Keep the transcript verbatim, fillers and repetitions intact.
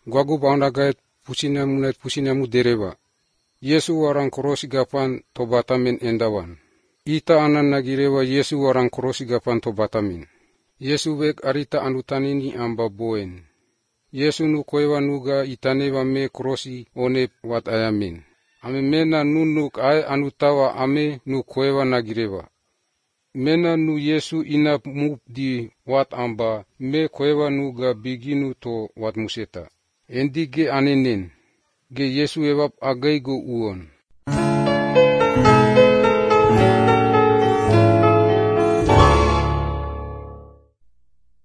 Gwagu baundagait pusinamunet pusinamu dereba. Yesu warang korosigapan to batamin endawan. Ita anan nagirewa Yesu warang korosigapan to batamin. Yesu bek arita anutanini amba boen. Yesu nu kwewa nuga itaneva me korosi one wat ayamin. Ame mena nunuk ay anutawa ame nu kwewa nagirewa. Mena nu Yesu ina mub di wat amba me kwewa nuga biginu to wat museta. Endi ge anenen. Ge Yesu evap agaigo uon.